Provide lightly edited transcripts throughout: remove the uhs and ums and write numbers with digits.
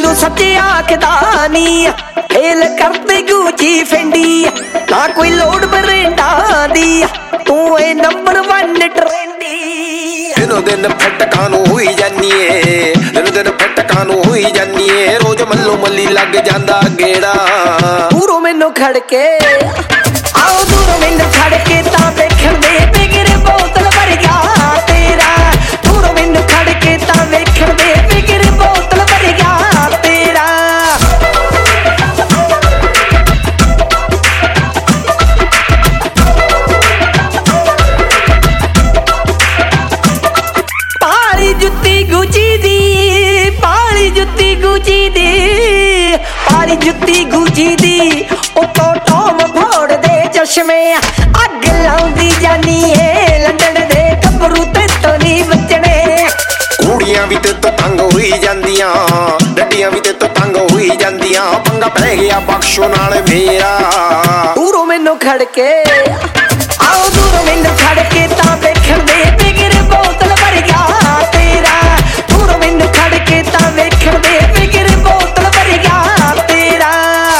तू सच्चे आखदा नी फेल करते गुची फेंडी ना कोई लोड बरेंडा दी तू ए नंबर 1 ट्रेंडी दिनों दिन फटका नूं होई जानी है दिनों दिन फटका नूं होई जानी है रोज मल्लो मल्ली लग जांदा गेड़ा दूरों मैनू खड़ के आओ दूरों मैनू खड़ के तां वेखण दे बिगर बोतल भर गया तेरा दूरों मैनू खड़ के तां वेखण दे बिगर बोतल भर गया तेरा पाली जुत्ती गुची दी पाली जुत्ती गुची दी पाली जुत्ती गुची दी उतो टॉम फोड़ दे चश्मे अग लाउंदी जानी है लंडन दे कबरू ते तो नहीं बचने कुड़ियां भी ते तो तंग होई जांदियां डड्डियां भी ते तो तंग होई जांदियां पंगा पै गया बख्शो नाल मेरा दूरों मैनू खड़ के आओ दूरों मैनू खड़ के तां वेखण दे बिगर बोतल भर गया तेरा दूरों मैनू खड़ के तां वेखण दे बिगर बोतल भर गया तेरा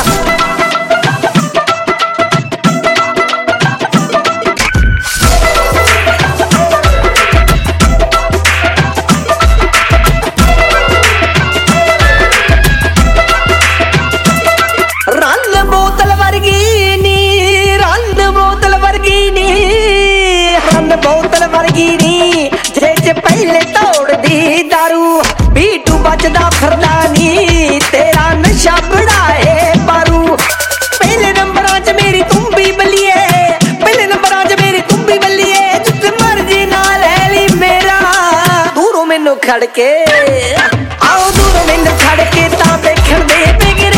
रन बोतल वर्गी नी रन बोतल वर्गी नी रन बोतल वर्गी नी जे च पहले तोड़ दी दारू बीटू बचदा फिरदा नी तेरा नशा बढ़ाए पारू पहले नंबरां च मेरी तुम भी बलिए पहले नंबरां च मेरी तुम भी बलिए जिथे मर्जी ना ले ली मेरा दूरों मैनू खड़ के आओ दूरों मैनू खड़ के तां वेखण दे बिगर